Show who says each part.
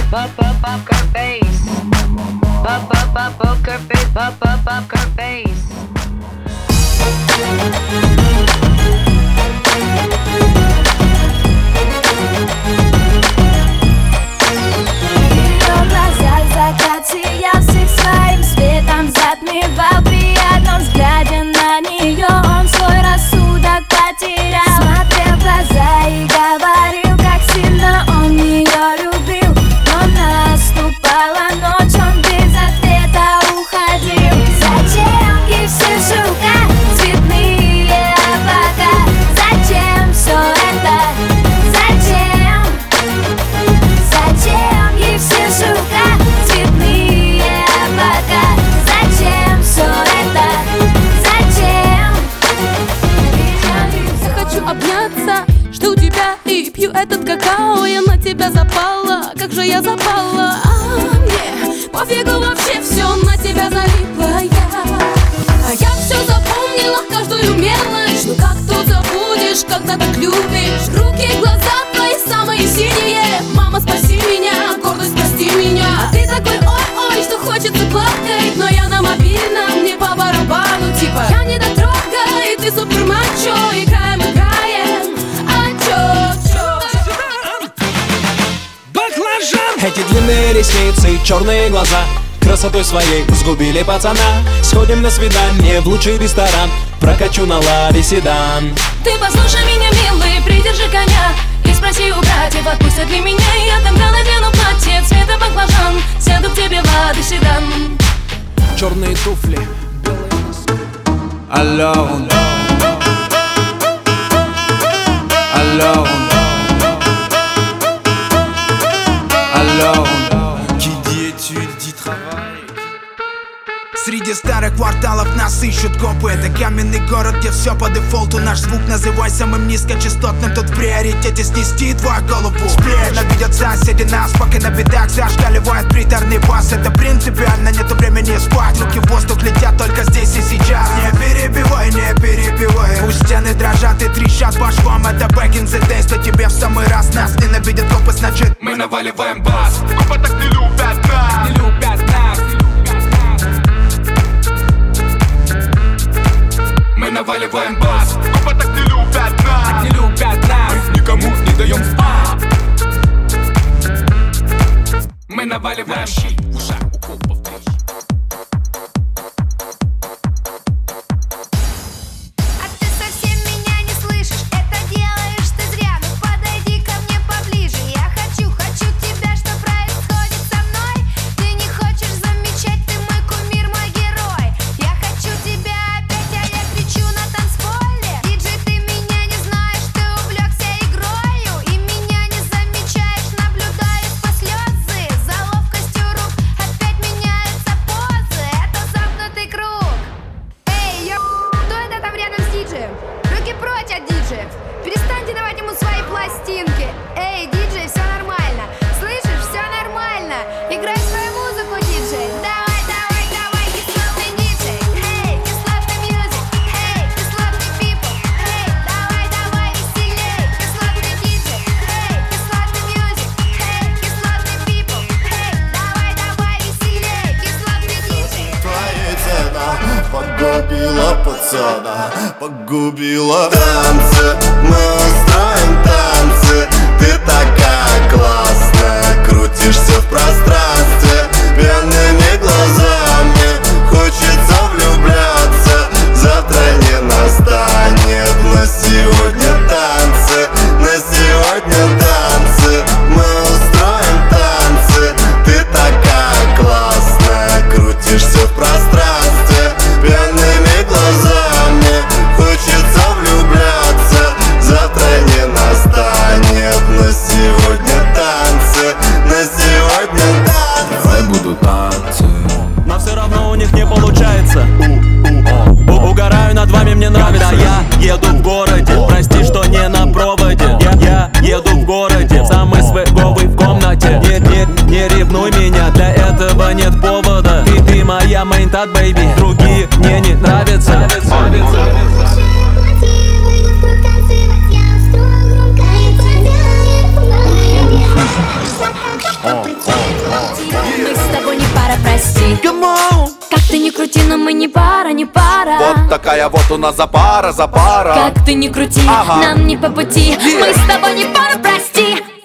Speaker 1: Poker face. Poker face. Poker face.
Speaker 2: Ее глаза в закате я всех своим светом затмевал. При одном взгляде на нее он свой рассудок потерял. Смотрел в глаза и говорил, как сильно он ее любил. Но наступала ночь, он без ответа уходил. Зачем ей все шелка, цветные облака? Зачем все это? Зачем? Зачем ей все шелка, цветные облака? Зачем все это? Зачем?
Speaker 3: Я хочу обняться, жду тебя и пью этот какао. Я на тебя запала, как же я запала. Мне пофигу вообще, все на тебя залипла я. А я все запомнила, каждую мелочь. Ну как тут забудешь, когда так любишь? Руки, глаза твои самые синие. Мама, спаси меня, гордость, прости меня. А ты такой ой-ой, что хочется плакать. Но я на мобильном, мне по барабану. Типа я не дотрога, и ты супер мачо. Играем, а чё?
Speaker 4: Баклажан! Эти длинные ресницы, черные глаза красотой своей сгубили пацана. Сходим на свидание в лучший ресторан, прокачу на Ладе седан.
Speaker 3: Ты послушай меня, милый, придержи коня и спроси у братьев, отпустят ли меня. Я тогда надену платье цвета баклажан, сяду к тебе в Ладе седан.
Speaker 4: Черные туфли, белые носки.
Speaker 5: Alone, alone, alone. Qui dit études dit travail.
Speaker 6: Среди старых кварталов нас ищут копы. Это каменный город, где все по дефолту. Наш звук называй самым низкочастотным. Тут в приоритете снести твою голову. Сплетно видят соседи нас, пока на бедах зашкаливает приторный бас. Это принципиально, нету времени спать. Руки в воздух летят только здесь и сейчас. Не перебивай, не перебивай. Пусть стены дрожат и трещат по швам. Это back in the days, то тебе в самый раз. Нас ненавидят копы, значит мы наваливаем бас. Копы так не любят нас, не любят нас. Мы наваливаем бас. Копы так не любят нас, не любят нас. Мы никому не даем спать. Мы наваливаем щит в ушах у копов.
Speaker 2: А ты совсем меня не слышишь, это делаешь ты зря. Ну подойди ко мне поближе, я хочу тебя, что происходит со мной. Ты не хочешь замечать, ты мой кумир, мой герой. Я хочу тебя опять, а я кричу на танцполе. Диджей, ты меня не знаешь, ты увлекся игрою и меня не замечаешь, наблюдаешь по слезы. За ловкостью рук опять меняются позы, это замкнутый круг. Эй, кто это там рядом с диджеем? Руки прочь от диджеев. Перестаньте давать ему свои пластинки. Эй, диджей, все нормально. Слышишь, все нормально. Играй свою музыку, диджей. Давай, давай, давай, кислотный диджей. Эй, кислотный мьюзик. Эй, кислотный people. Эй, давай, давай, веселей. Кислотный диджей. Эй, кислотный мьюзик. Эй, кислотный people. Эй, давай, давай, веселей. Кислотный диджей.
Speaker 7: Твоя цена погубила пацана, погубила. Танцы, мы устроим танцы. Ты такая классная, крутишься в пространстве. Пьяными глазами хочется влюбляться. Завтра не настанет, но сегодня танцы. На сегодня танцы, мы устроим танцы. Ты такая классная, крутишься в пространстве. Пьяными глазами хочется влюбляться. Завтра не настанет, но сегодня танцы. На сегодня танцы.
Speaker 5: Давай будут танцы.
Speaker 8: Но все равно у них не получается. Угораю над вами, мне нравится. Я еду в городе, прости, что не на проводе. Я еду в городе, самый свеговый в комнате. Не ревнуй меня, для этого нет повода. Ты моя мейнтат, бэйби, другие мне не нравятся.
Speaker 2: Танцевать, я устрою громкое, это делает Мы с тобой не пара, прости.
Speaker 7: Come on.
Speaker 2: Как ты ни крути, но мы не пара, не пара.
Speaker 7: Вот такая вот у нас запара.
Speaker 2: Как ты ни крути,
Speaker 7: Ага.
Speaker 2: нам не по пути. Мы с тобой не пара, прости.